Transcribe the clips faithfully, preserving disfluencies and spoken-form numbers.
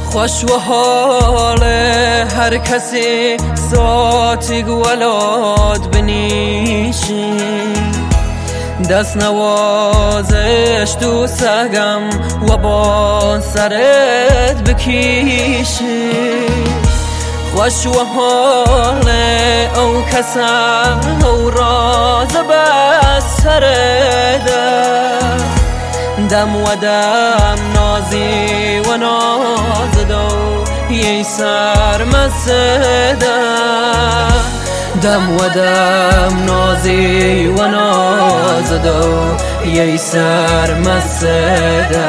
خوش و حال هر کسی ساتی گولاد بنیشی دست نوازش تو سگم و با سرت بکیشی خوش و حال او کسا او راز بس سرده دم و دم نازی و ناز دو یه سر مسده دم و دم نازی و ناز دو یه سر مسده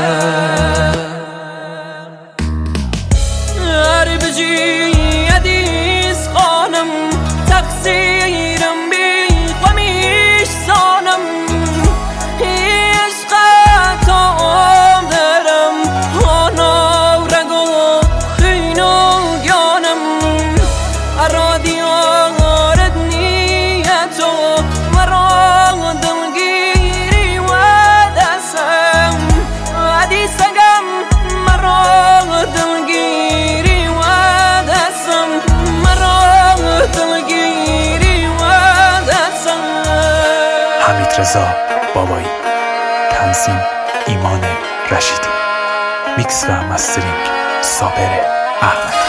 هر بجی یدیس خانم تقصیرم بی قمیش سانم رضا بابایی، تنظیم ایمان رشیدی، میکس و مسترینگ صابر احمدی.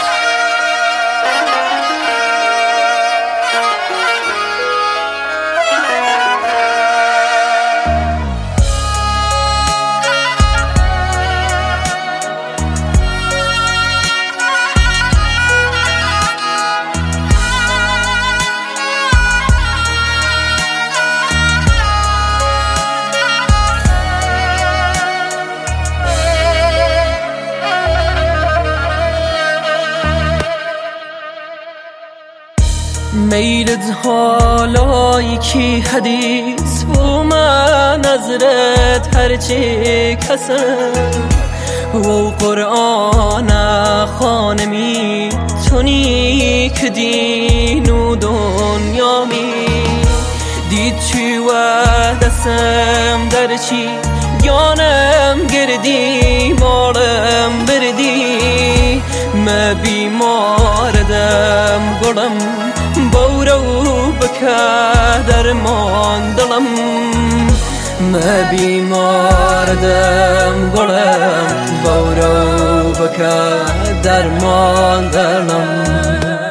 میلت حالایی کی حدیث و من نظرت هرچی کسم و قرآن خانمی تونی که دین و دنیا می دید چی و دستم در چی گانم گردی مالم بردی ما بیماردم گلم بورو بکا درمان دلم ما بیماردم گلم بورو بکا درمان دلم